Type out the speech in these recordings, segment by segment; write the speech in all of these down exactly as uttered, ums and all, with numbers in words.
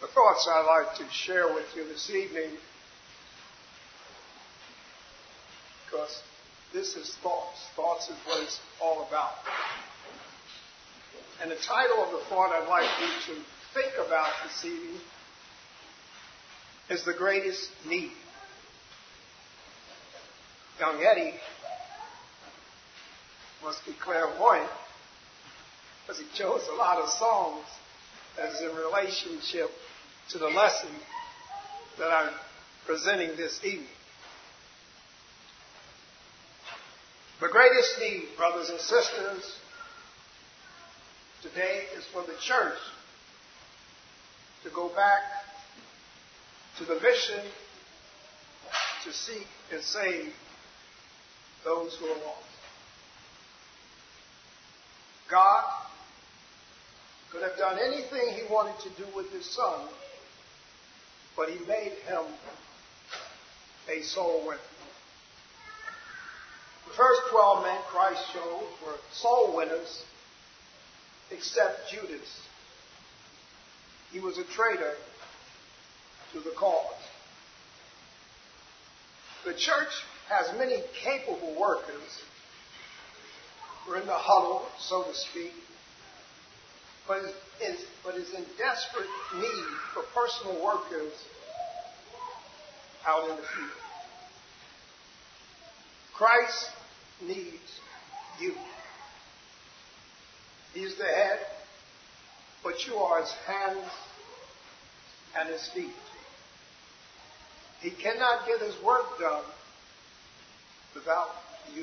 The thoughts I'd like to share with you this evening, because this is thoughts. Thoughts is what it's all about. And the title of the thought I'd like you to think about this evening is The Greatest Need. Young Eddie must be clairvoyant, because he chose a lot of songs as in relationship to the lesson that I'm presenting this evening. The greatest need, brothers and sisters, today is for the church to go back to the mission to seek and save those who are lost. God could have done anything he wanted to do with his son, but he made him a soul winner. The first twelve men Christ chose were soul winners, except Judas. He was a traitor to the cause. The church has many capable workers. We're in the huddle, so to speak, but is, is, but is in desperate need for personal workers out in the field. Christ needs you. He's the head, but you are his hands and his feet. He cannot get his work done without you.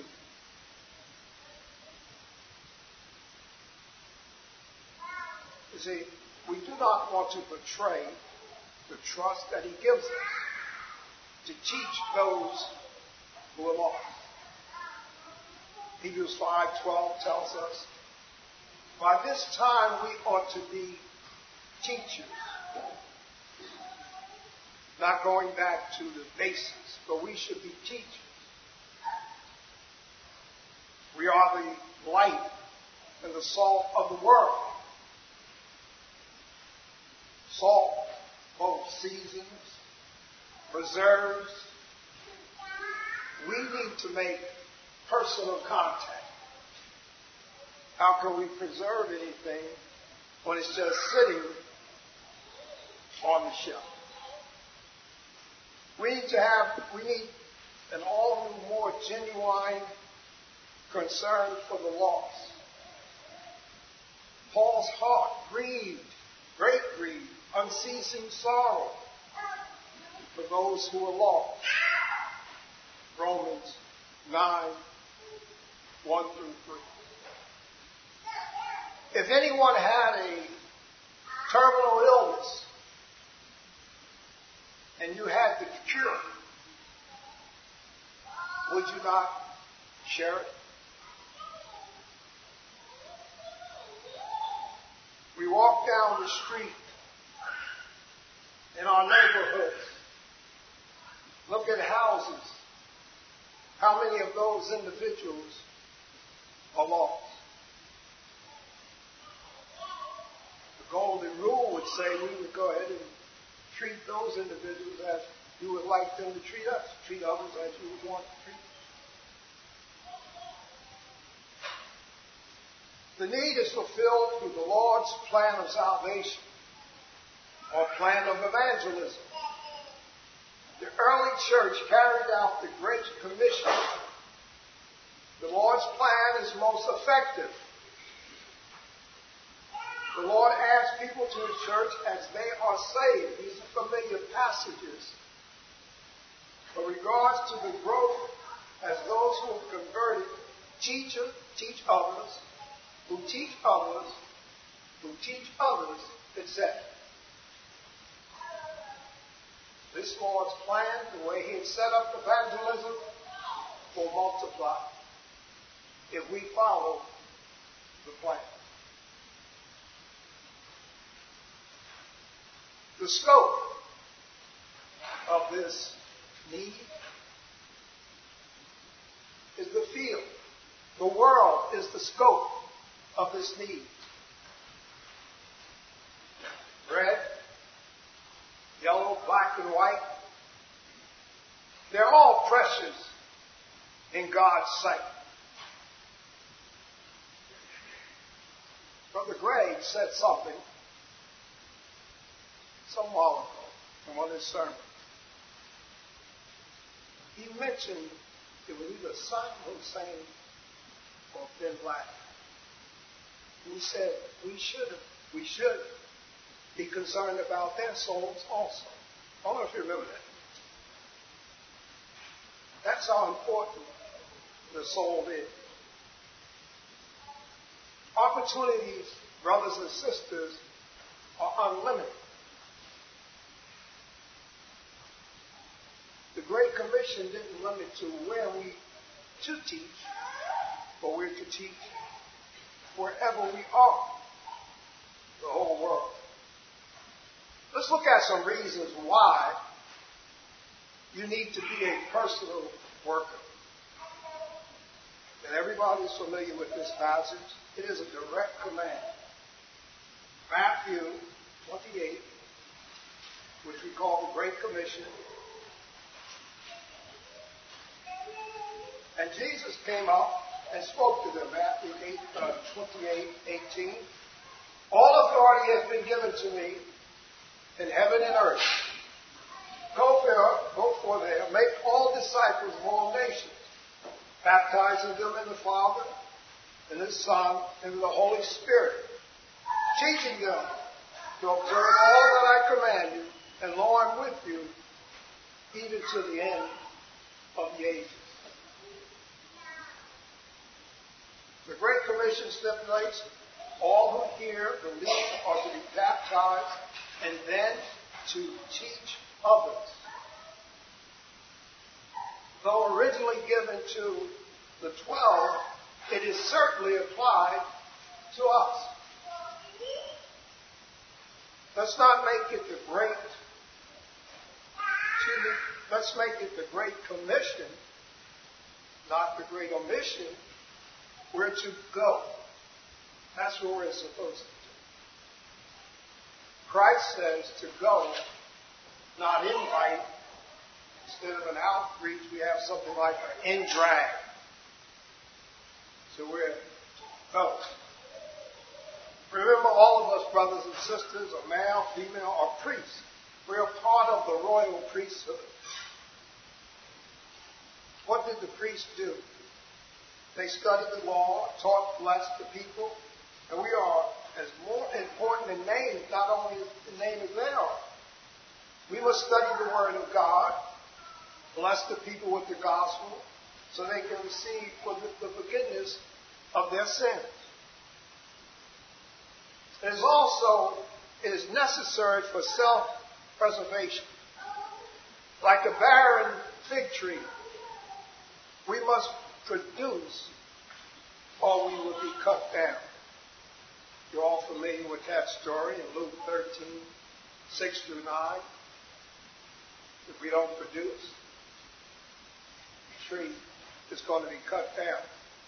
You see, we do not want to betray the trust that he gives us to teach those who are lost. Hebrews five twelve tells us, by this time we ought to be teachers. Not going back to the basics, but we should be teachers. We are the light and the salt of the world. Salt both seasons, preserves. We need to make personal contact. How can we preserve anything when it's just sitting on the shelf? We need to have, we need an all new, more genuine concern for the lost. Paul's heart grieved, great grief, unceasing sorrow for those who are lost. Romans nine, one through three. If anyone had a terminal illness and you had the cure, would you not share it? We walk down the street in our neighborhoods, look at houses. How many of those individuals are lost? The golden rule would say we would go ahead and treat those individuals as you would like them to treat us. Treat others as you would want to treat them. The need is fulfilled through the Lord's plan of salvation, or plan of evangelism. The early church carried out the Great Commission. The Lord's plan is most effective. The Lord adds people to his church as they are saved. These are familiar passages. But regards to the growth as those who are converted, teach, teach others, who teach others, who teach others, et cetera. This Lord's plan, the way he had set up evangelism, will multiply if we follow the plan. The scope of this need is the field. The world is the scope of this need. Bread, black and white. They're all precious in God's sight. Brother Gregg said something some while ago in one of his sermons. He mentioned it was either Saddam Hussein or Ben Laden. He said we should we should be concerned about their souls also. I don't know if you remember that. That's how important the soul is. Opportunities, brothers and sisters, are unlimited. The Great Commission didn't limit to where we to teach, but we're to teach wherever we are, the whole world. Let's look at some reasons why you need to be a personal worker. And everybody's familiar with this passage. It is a direct command. Matthew twenty-eight, which we call the Great Commission. And Jesus came up and spoke to them. Matthew eight, uh, twenty-eight, eighteen. All authority has been given to me in heaven and earth. Go there, go for there, make all disciples of all nations, baptizing them in the Father, and the Son, and the Holy Spirit, teaching them to observe all that I command you, and lo, I'm with you, even to the end of the ages. The Great Commission stipulates all who hear, believe, are to be baptized, and then to teach others. Though originally given to the twelve, it is certainly applied to us. Let's not make it the great, excuse me, let's make it the Great Commission, not the Great Omission. We're to go. That's what we're supposed to do. Christ says to go, not invite. Instead of an outreach, we have something like an in-drag. So we're to go. Remember, all of us, brothers and sisters, are male, female, or priests. We are part of the royal priesthood. What did the priests do? They studied the law, taught, blessed the people, and we are as more important in name, not only in name as they are. We must study the Word of God, bless the people with the gospel, so they can receive for the, the forgiveness of their sins. It is also it is necessary for self-preservation. Like a barren fig tree, we must produce or we will be cut down. You're all familiar with that story in Luke thirteen, six through nine. If we don't produce, the tree is going to be cut down.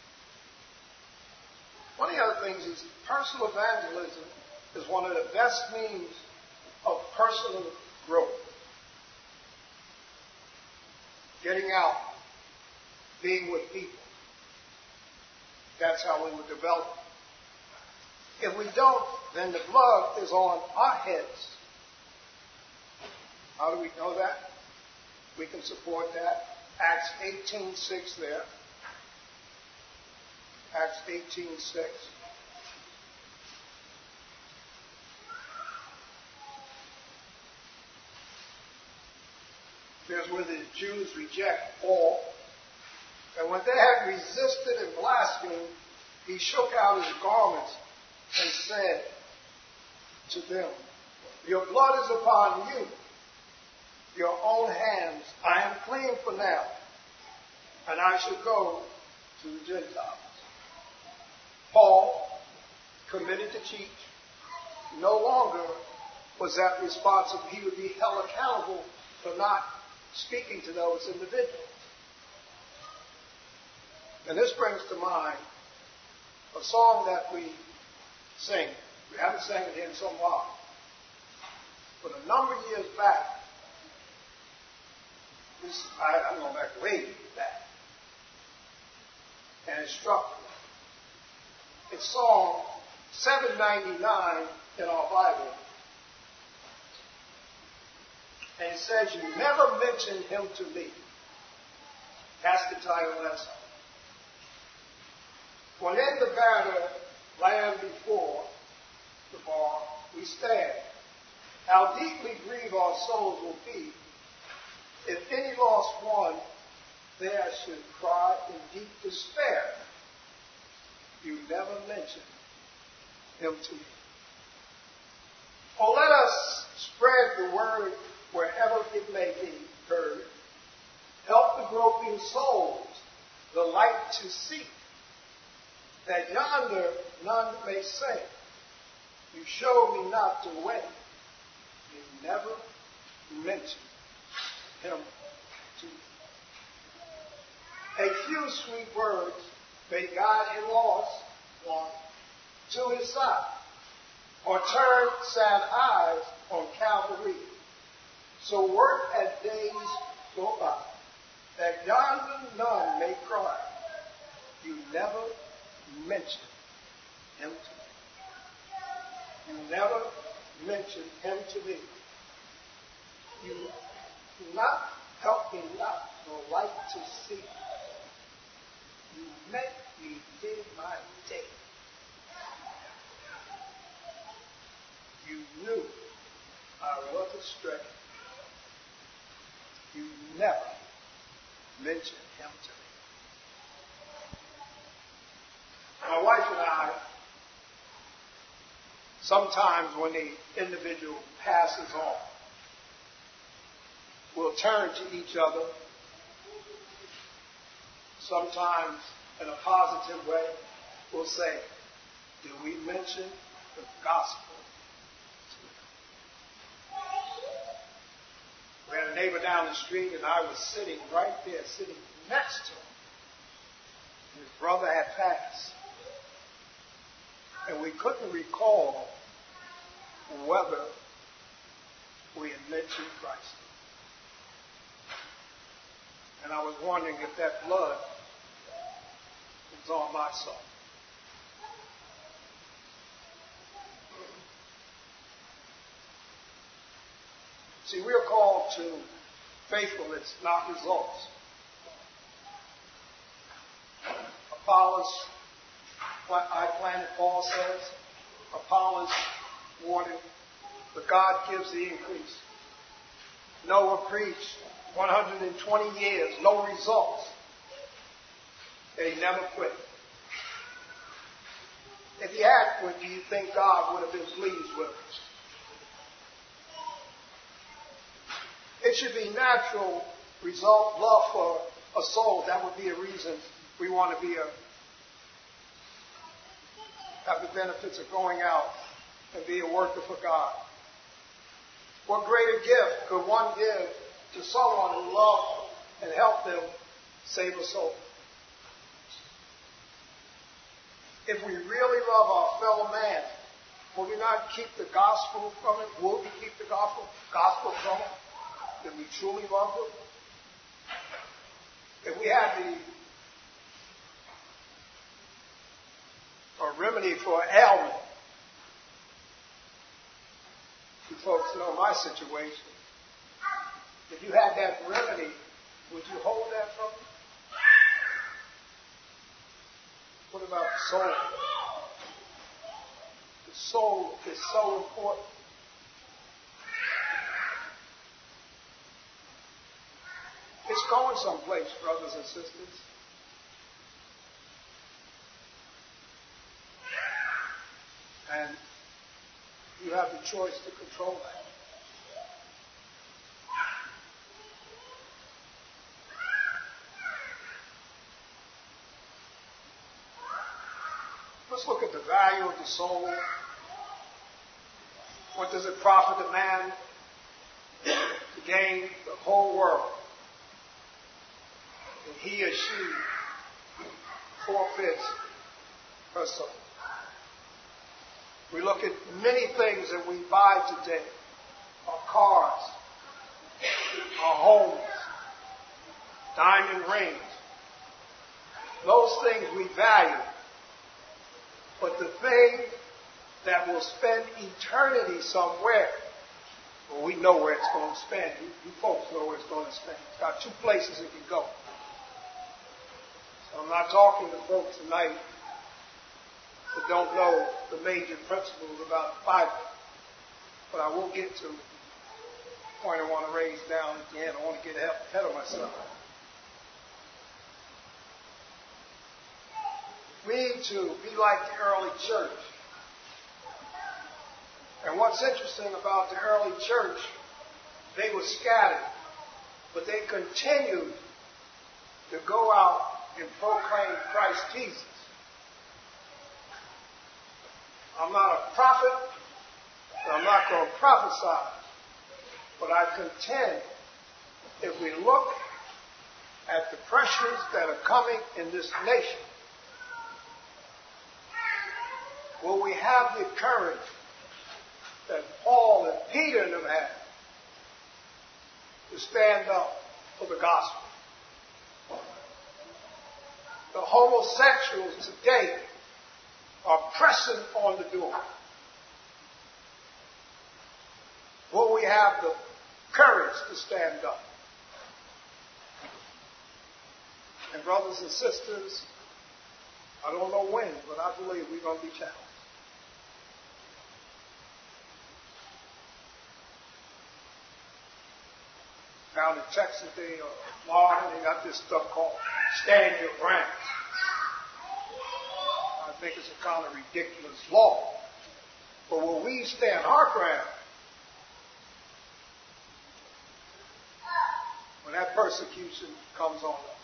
One of the other things is personal evangelism is one of the best means of personal growth. Getting out, being with people. That's how we would develop. If we don't, then the blood is on our heads. How do we know that? We can support that. Acts eighteen six there. Acts eighteen six. Here's where the Jews reject Paul. And when they had resisted and blasphemed, he shook out his garments and said to them, your blood is upon you. Your own hands. I am clean for now, and I shall go to the Gentiles. Paul, committed to teach, no longer was that responsible. He would be held accountable for not speaking to those individuals. And this brings to mind a song that we sing. We haven't sang it in some while. But a number of years back, This, I, I'm going back way back. And it struck me. It's Psalm seven ninety-nine in our Bible. And it says, you never mention him to me. That's the title of that song. When in the battle, land before the bar, we stand. How deeply grieved our souls will be if any lost one there should cry in deep despair. You never mention him to me. Oh, let us spread the word wherever it may be heard. Help the groping souls the light to see, that yonder none may say, you showed me not the way. You never mention him to me. A few sweet words may guide a lost one to his side, or turn sad eyes on Calvary. So work as days go by, that yonder none may cry. You never mention him to me. You never mention him to me. You do not help me not the light to see. You make me dig my day. You knew I was astray. You never mention him to me. My wife and I, sometimes when the individual passes on, we'll turn to each other, sometimes in a positive way. We'll say, do we mention the gospel? We had a neighbor down the street, and I was sitting right there, sitting next to him. His brother had passed. And we couldn't recall whether we had mentioned Christ. And I was wondering if that blood was on my soul. See, we are called to faithfulness, not results. Apollos, I planted, Paul says. Apollos watered, but God gives the increase. Noah preached one hundred twenty years, no results. They never quit. If he had quit, do you think God would have been pleased with him? It should be natural result, love for a soul. That would be a reason we want to be a, have the benefits of going out and be a worker for God. What greater gift could one give to someone who loves and help them save a soul? If we really love our fellow man, will we not keep the gospel from him? Will we keep the gospel, gospel from him? If we truly love him? If we have the a remedy for an ailment, you folks know my situation. If you had that remedy, would you hold that from me? What about the soul? The soul is so important. It's going someplace, brothers and sisters. And you have the choice to control that. Let's look at the value of the soul. What does it profit a man to gain the whole world, and he or she forfeits her soul? We look at many things that we buy today. Our cars, our homes, things we value. But the thing that will spend eternity somewhere, well, we know where it's going to spend. You, you folks know where it's going to spend. It's got two places it can go. So I'm not talking to folks tonight that don't know the major principles about the Bible. But I will get to the point I want to raise down at the end. I want to get ahead of myself. We need to be like the early church. And what's interesting about the early church, they were scattered, but they continued to go out and proclaim Christ Jesus. I'm not a prophet, and I'm not going to prophesy, but I contend if we look at the pressures that are coming in this nation, will we have the courage that Paul and Peter and them had to stand up for the gospel? The homosexuals today are pressing on the door. Will we have the courage to stand up? And brothers and sisters, I don't know when, but I believe we're going to be challenged. Down in Texas, they are Florida, they got this stuff called Stand Your Ground. I think it's a kind of ridiculous law. But will we stand our ground when that persecution comes on us?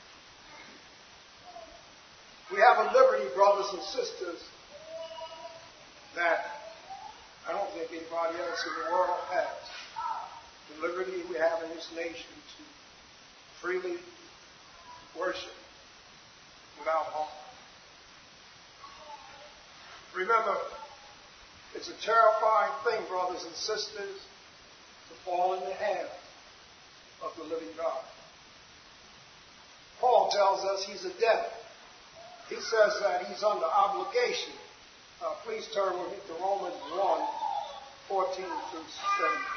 We have a liberty, brothers and sisters, that I don't think anybody else in the world has. The liberty we have in this nation to freely worship without harm. Remember, it's a terrifying thing, brothers and sisters, to fall in the hands of the living God. Paul tells us he's a debtor. He says that he's under obligation. Uh, please turn with me to Romans one, fourteen through seventeen.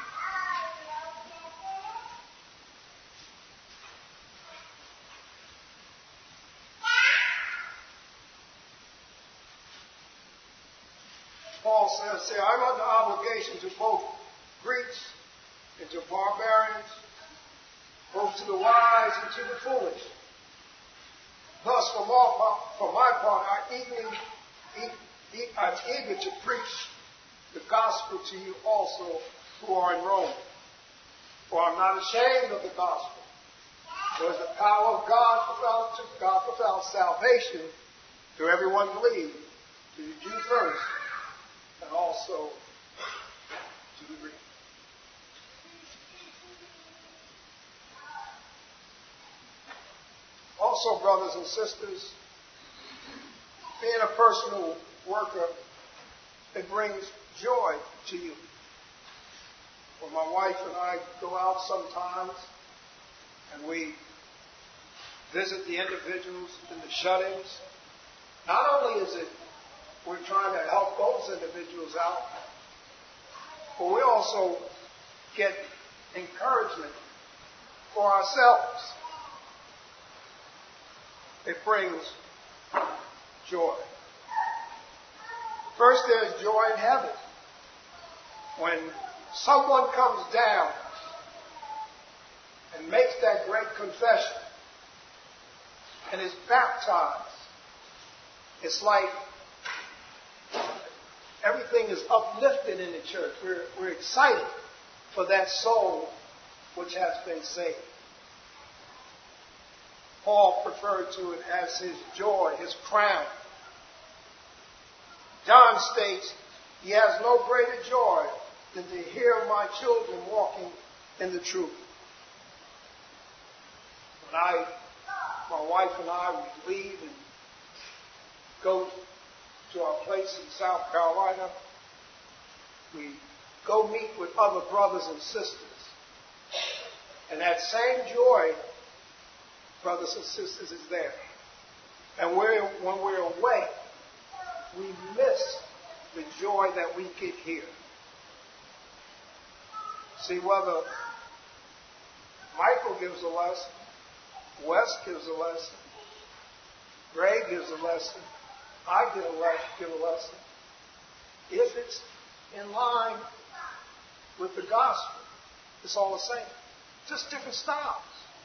Paul says, say, I'm under obligation to both Greeks and to barbarians, both to the wise and to the foolish. Thus, for my, for my part, I eagerly, I'm eager to preach the gospel to you also who are in Rome. For I'm not ashamed of the gospel. For it's the power of God without, God without salvation to everyone believe, to the Jew first, and also to the Greek. Also, brothers and sisters, being a personal worker, it brings joy to you. When my wife and I go out sometimes and we visit the individuals in the shut-ins, not only is it we're trying to help those individuals out, but we also get encouragement for ourselves. It brings joy. First, there's joy in heaven. When someone comes down and makes that great confession and is baptized, it's like everything is uplifted in the church. We're, we're excited for that soul which has been saved. Paul referred to it as his joy, his crown. John states, he has no greater joy than to hear my children walking in the truth. When I, my wife and I would leave and go to our place in South Carolina, we go meet with other brothers and sisters. And that same joy, brothers and sisters, is there. And we're, when we're away, we miss the joy that we get here. See, whether Michael gives a lesson, Wes gives a lesson, Ray gives a lesson, I give a lesson, give a lesson. If it's in line with the gospel, it's all the same. Just different styles.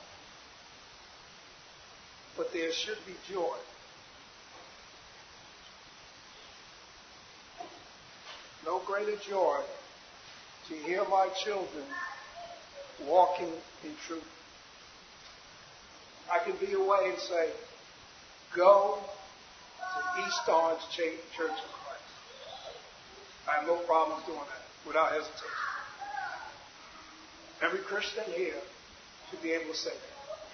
But there should be joy. No greater joy to hear my children walking in truth. I can be away and say, go to East Orange Church of Christ. I have no problem doing that without hesitation. Every Christian here should be able to say that.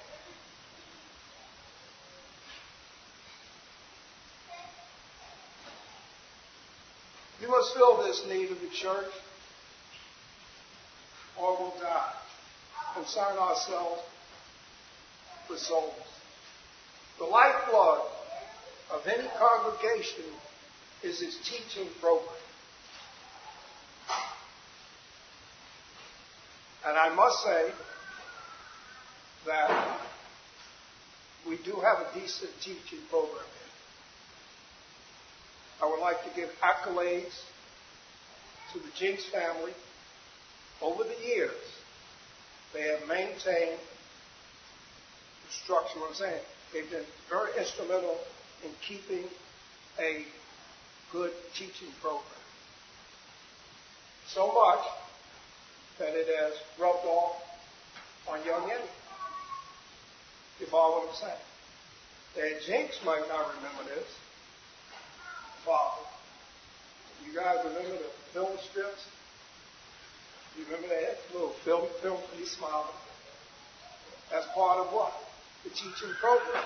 We must fill this need of the church, or we'll die. Concern ourselves with souls. The lifeblood of any congregation is its teaching program. And I must say that we do have a decent teaching program. I would like to give accolades to the Jinks family. Over the years, they have maintained the structure. What I'm saying, they've been very instrumental in keeping a good teaching program. So much that it has rubbed off on young Eddie. You follow what I'm saying? The Jinks might not remember this. Father, you guys remember the film strips? You remember that little film, film, he's smiling. That's part of what? The teaching program.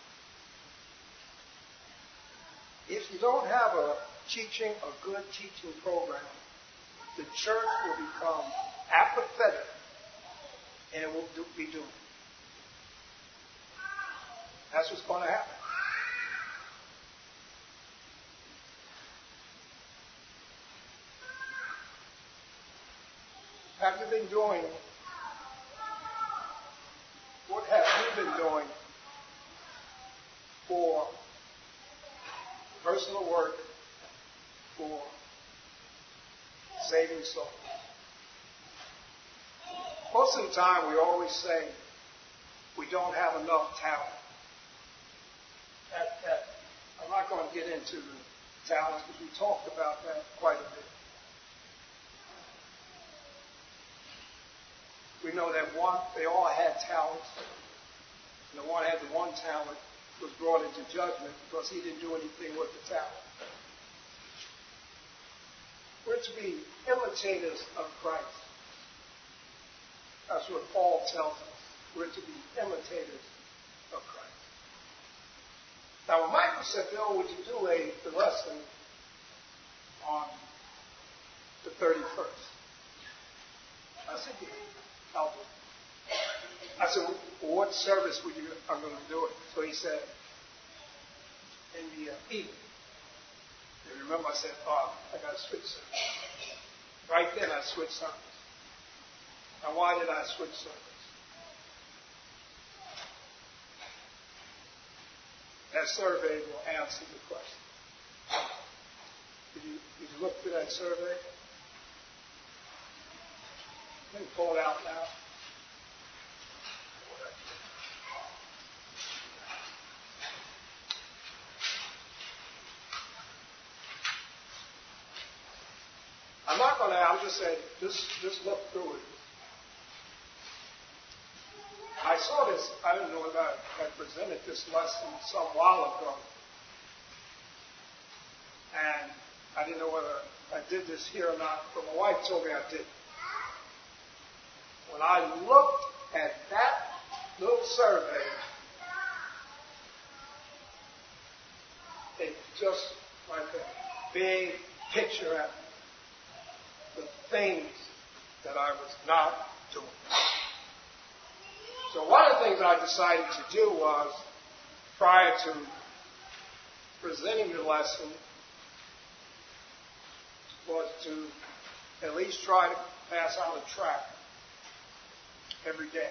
If you don't have a teaching, a good teaching program, the church will become apathetic and it will do, be doomed. That's what's going to happen. Have you been doing, what have you been doing for personal work, for saving souls? Most of the time we always say we don't have enough talent. That, that, I'm not going to get into the talents because we talked about that quite a bit. We know that one, they all had talents. And the one who had the one talent was brought into judgment because he didn't do anything with the talent. We're to be imitators of Christ. That's what Paul tells us. We're to be imitators of Christ. Now, when Michael said, Bill, would you do a the lesson on the thirty-first? I said, yeah. I'll do it. I said, well, what service would you are going to do it? So he said, in the uh, evening. And remember I said, oh, I got to switch service. Right then I switched service. Now why did I switch service? That survey will answer the question. Did you, did you look through that survey? Let me pull it out now. I'm not going to, I'm just saying, just, just look through it. I saw this, I didn't know that I had presented this lesson some while ago. And I didn't know whether I did this here or not, but my wife told me I did. When I looked at that little survey, it just like a big picture at the things that I was not doing. So one of the things I decided to do was, prior to presenting the lesson was to at least try to pass out a tract every day.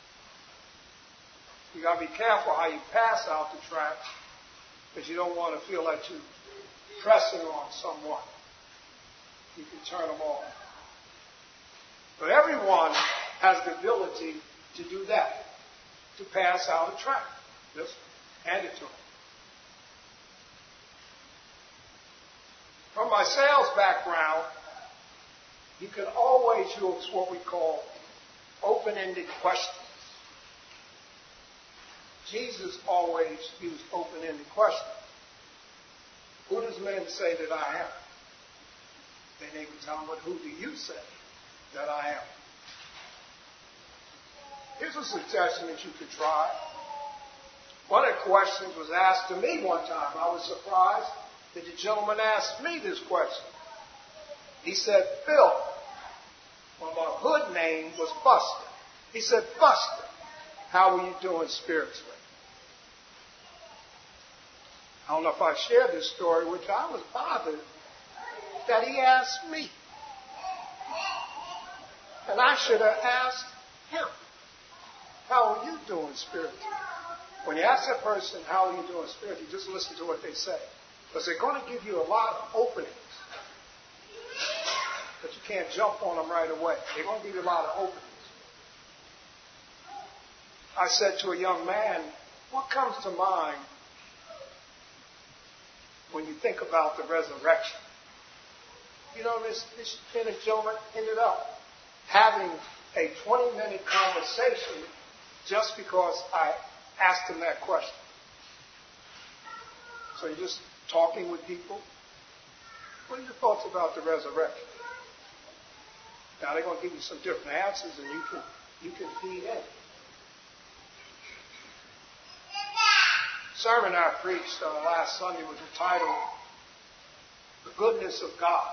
You got to be careful how you pass out the tract, because you don't want to feel like you're pressing on someone. You can turn them off. But everyone has the ability to do that, to pass out a tract. Just hand it to them. From my sales background, you can always use what we call open-ended questions. Jesus always used open-ended questions. Who does men say that I am? Then they would tell him, but who do you say that I am? Here's a suggestion that you could try. One of the questions was asked to me one time. I was surprised that the gentleman asked me this question. He said, Phil, well, my hood name was Buster. He said, Buster, how are you doing spiritually? I don't know if I shared this story, which I was bothered that he asked me. And I should have asked him, how are you doing spiritually? When you ask that person, how are you doing spiritually, just listen to what they say. Because they're going to give you a lot of openings. But you can't jump on them right away. They're going to give you a lot of openings. I said to a young man, what comes to mind when you think about the resurrection? You know, this, this gentleman ended up having a twenty-minute conversation just because I asked him that question. So you're just talking with people. What are your thoughts about the resurrection? Now they're going to give you some different answers, and you can you can feed in. The sermon I preached uh, last Sunday was entitled "The Goodness of God,"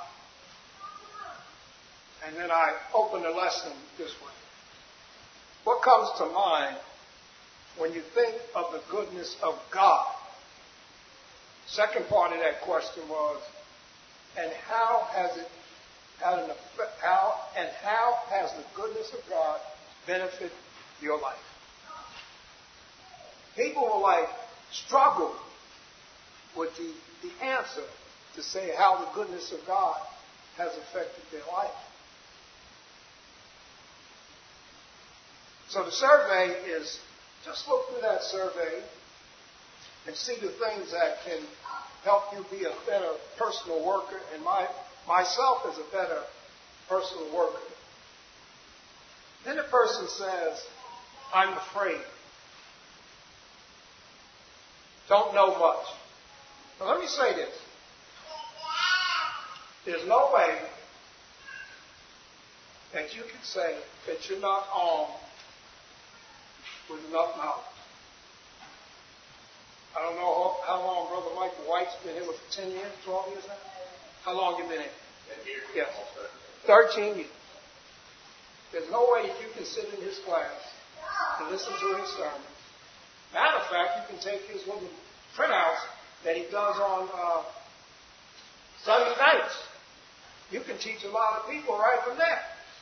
and then I opened the lesson this way. What comes to mind when you think of the goodness of God? Second part of that question was, and how has it had an effect, how and how has the goodness of God benefited your life? People will like struggle with the, the answer to say how the goodness of God has affected their life. So the survey is, just look through that survey and see the things that can help you be a better personal worker, and my myself as a better personal worker. Then the person says, I'm afraid. Don't know much. Now let me say this. There's no way that you can say that you're not armed with enough knowledge. I don't know how long Brother Michael White's been here, with ten years, twelve years now? How long you been in? ten years. Yes. thirteen years. There's no way that you can sit in his class and listen to his sermon. Matter of fact, you can take his little printouts that he does on uh, Sunday nights. You can teach a lot of people right from there.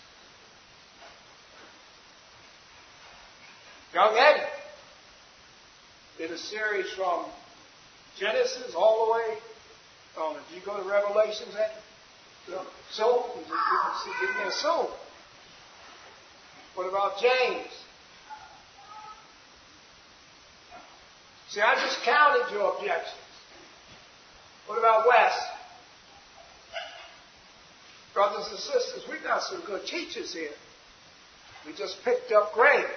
Young Eddie did a series from Genesis all the way on. If you go to Revelations, Eddie, so you can see, give me a soul. What about James? See, I just counted your objections. What about Wes? Brothers and sisters, we got some good teachers here. We just picked up grade.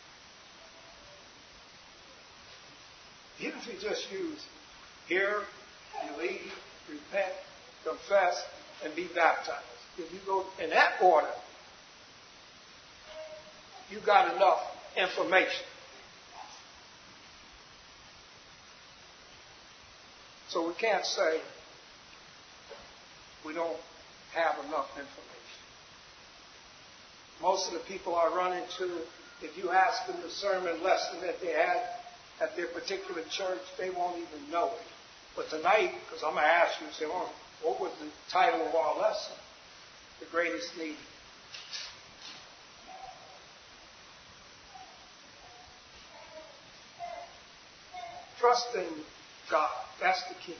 Even if you just use hear, believe, repent, confess, and be baptized. If you go in that order, you got enough information. So we can't say we don't have enough information. Most of the people I run into, if you ask them the sermon lesson that they had at their particular church, they won't even know it. But tonight, because I'm going to ask you, say, well, what was the title of our lesson? The greatest need. Trust in God. That's the key.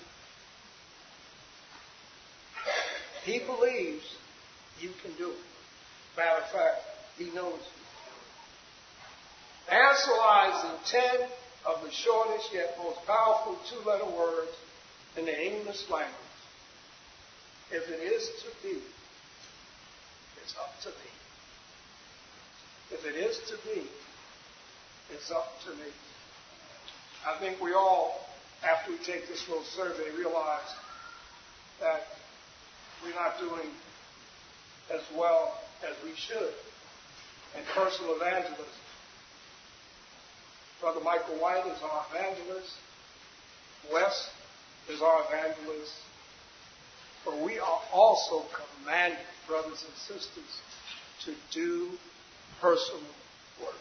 He believes you can do it. Matter of fact, he knows you. The answer lies in ten of the shortest yet most powerful two-letter words in the English language. If it is to be, it's up to me. If it is to be, it's up to me. I think we all, after we take this little survey, realize that we're not doing as well as we should in personal evangelism. Brother Michael White is our evangelist. Wes is our evangelist. But we are also commanded, brothers and sisters, to do personal work.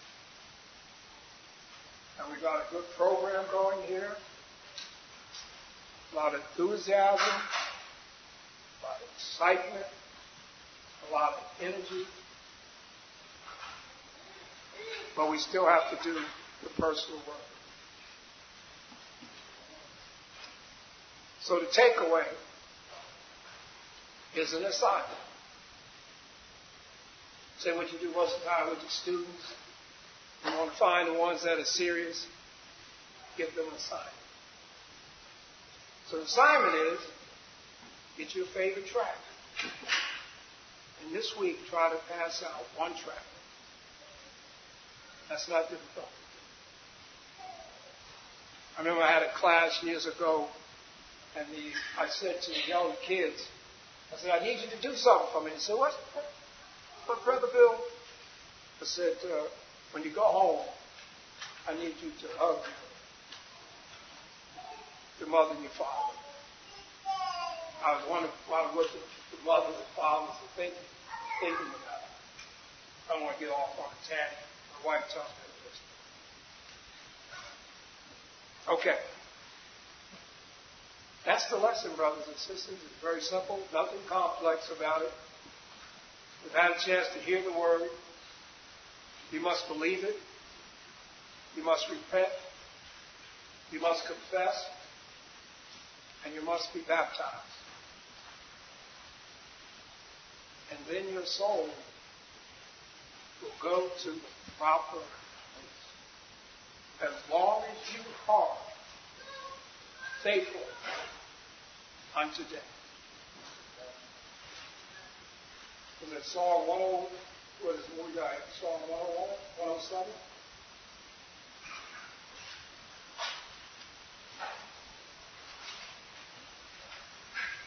And we got a good program going here. A lot of enthusiasm, a lot of excitement, a lot of energy. But we still have to do the personal work. So the takeaway is an assignment. Say what you do most of the time with your students. You want to find the ones that are serious, give them an assignment. So the assignment is, get your favorite track. And this week, try to pass out one track. That's not difficult. I remember I had a class years ago, and the, I said to the young kids, I said, I need you to do something for me. They said, what? What, Brother Bill? I said, uh, when you go home, I need you to hug your mother and your father. I was wondering what the, the mothers and fathers are thinking, thinking about. I don't want to get off on a tangent. My wife tells me this. Okay. That's the lesson, brothers and sisters. It's very simple, nothing complex about it. We've had a chance to hear the word. You must believe it. You must repent. You must confess. And you must be baptized. And then your soul will go to the proper place. As long as you are faithful unto death. In the song one oh